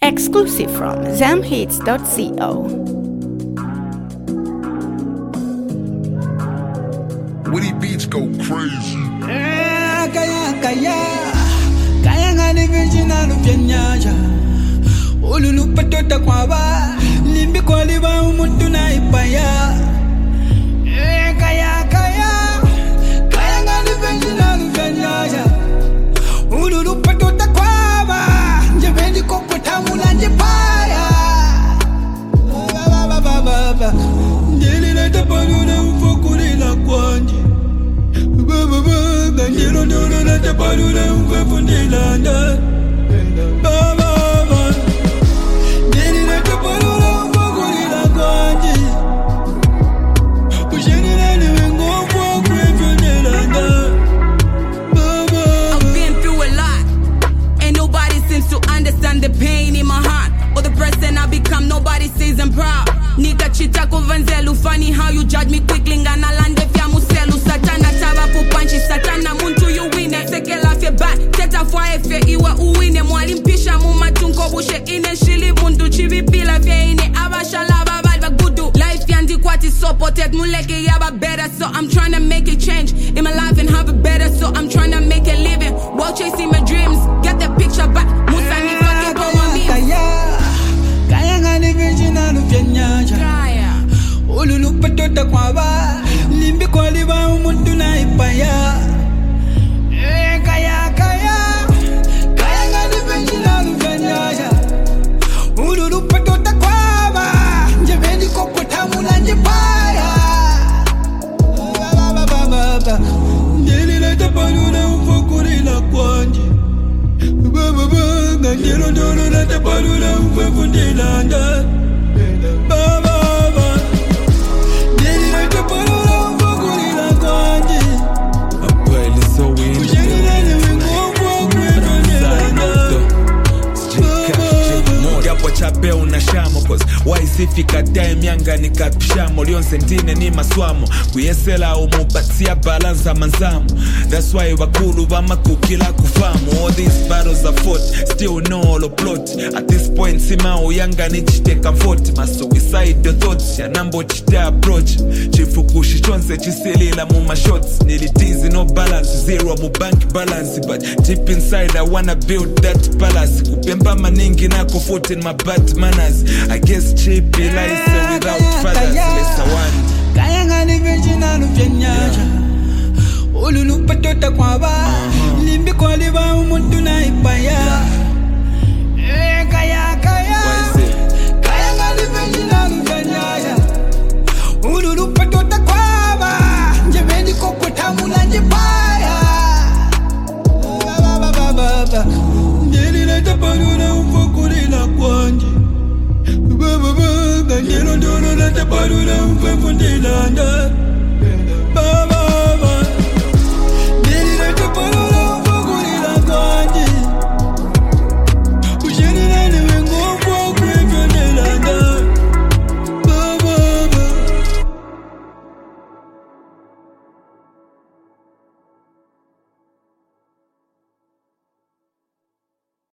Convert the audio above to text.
Exclusive from zamhits.co. Witty beats go crazy. Kaya ngani virginal upyanyaja ululu patota kwaba limbi kwaliba umuntu na ipaya. Kaya ngani virginal upyanyaja ululu patota kwaba njebendi kokota mulanje paya. Ndili leta palula ufokulila kwanje. Ngiro ndolo leta palula ukwefundila nda. Ndili leta palula ufokulila kwanje. Ushenile niwe ngofu ukwefundila nda. I've been through a lot, and nobody seems to understand the pain in my heart or the person I become. Nobody says I'm proud. Nigga chita kuvanzelu, funny how you judge me quickly. Ngana lande vya muselu, satana taba pupanchi, satana muntu you win it. Sekela fye back, teta fwa efe iwa uwine. Mwalimpisha mumatunko bushe ine shili mundu. Chibipila fye ine abashala babadva gudu. Life yandi kwati supported muleke yaba better. So I'm trying to make a change in my life and have it better. So I'm trying to make a living while chasing my dreams. Get the picture back, Musani fucking go on me. Kaya ngani virginal upyanyaja ululu patota kwaba limbi kwaliba umuntu na ipaya. Kaya ngani virginal upyanyaja ululu patota kwaba njebendi kokota mulanje paya. Ndili leta palula ufokulila kwanje. Ngiro ndolo leta palula ukwefundila nda. Ndili leta palula ufokulila kwanje. Ushenile niwe ngofu ukwefundila nda. Yapo chape unashamo cause waisifika time yanga nikapishamo lionse ntine ni maswamo kuyesela umubatia balanza manzamo. That's why wakulu bamakukila kufamu. All these battles are fought, still know all the plot. At this point sima uyanga nichite comfort. Ma suicide the thoughts ya nambo chite approach. Chifukushi chonse chisilila muma shots. Nilitizi no balance, zero mu bank balance. But deep inside I wanna build that palace. Kupemba maningi na kufuti in my bad manners. I guess cheap lies without fathers. Lesa one. Kaya ngani virginal upyanyaja ululu patota kwaba limbi kwaliba umuntu na ipaya. Kaya ngani virginal upyanyaja ululu patota kwaba njebendi kokota mulanje paya. Ndili leta palula ufokulila kwanje. Ngiro ndolo leta palula ukwefundila nda.